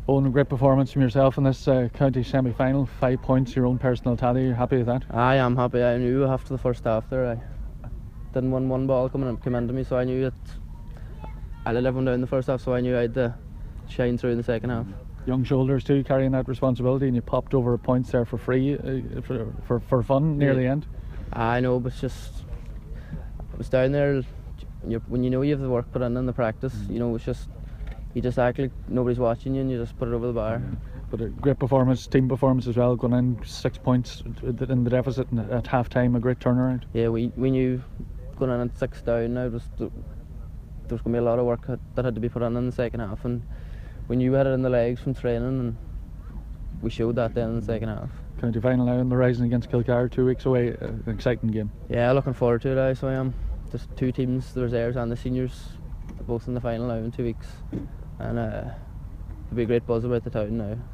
Owen, a great performance from yourself in this county semi-final. 5 points, your own personal tally. You're happy with that? I am happy. I knew after the first half there I didn't want one ball come into me, so I knew that I let everyone down in the first half, so I knew I had to shine through in the second half. Young shoulders too, carrying that responsibility, and you popped over points there for free, for fun near the end. I know, but just I was down there. When you know you have the work put in the practice, you know, it's just you just act like nobody's watching you, and you just put it over the bar. But a great performance, team performance as well, going in 6 points in the deficit and at half time, a great turnaround. Yeah, we knew going in at 6 down now there was going to be a lot of work that had to be put in the second half, and we knew we had it in the legs from training, and we showed that then in the second half. County final now on the horizon against Kilcar, 2 weeks away, an exciting game. Yeah, looking forward to it. So I am. There's two teams, the reserves and the seniors, both in the final now in 2 weeks, and it'll be a great buzz about the town now.